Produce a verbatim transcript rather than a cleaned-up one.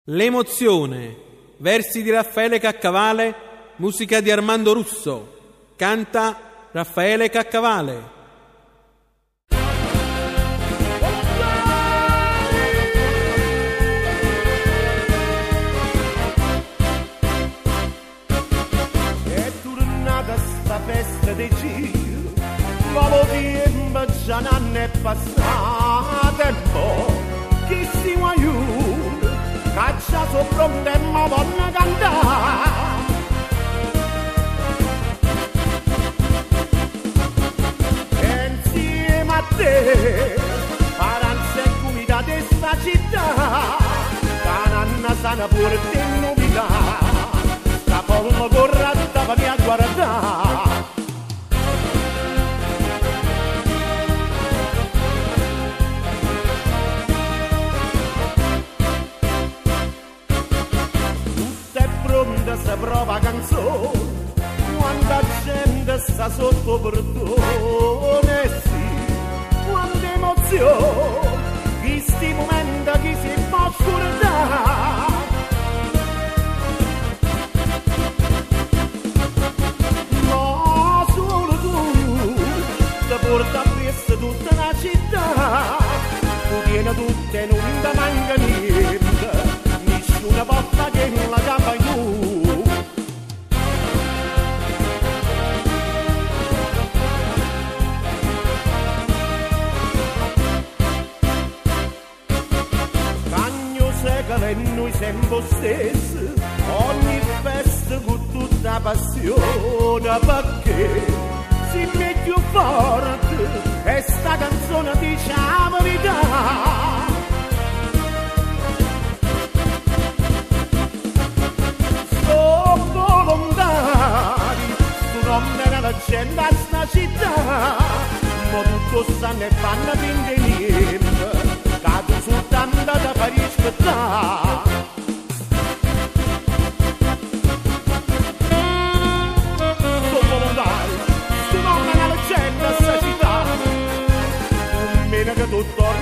L'emozione, versi di Raffaele Caccavale, musica di Armando Russo, canta Raffaele Caccavale. È tornata sta festa di giro, ma lo tempo già non è passato, e mo' chi si vuoi io, caccia sopra un tempo voglio cantare. E insieme a te, paranza e comunità di sta città, cananna sana pure di novità, sta polmo corrata per a guardare. Se prova canzone, quanta gente sta sotto perdone, sì, quanta emozione, chi sti momenti chi si può scordare. Ma solo tu, ti porta appresso tutta la città, tu tieni tutto e non ti manca niente, nessuna volta che non la gamba in tu. E noi siamo stessi, ogni festa con tutta passione, perché si mette più forte e sta canzone dice la verità. Sono volontari, tu non me la gente a sta città, ma tutto stanno e fanno finta niente. Cado soltanto da far rispettare. Sono volontari, tu non me la leggenda a sta città, non meno che tutto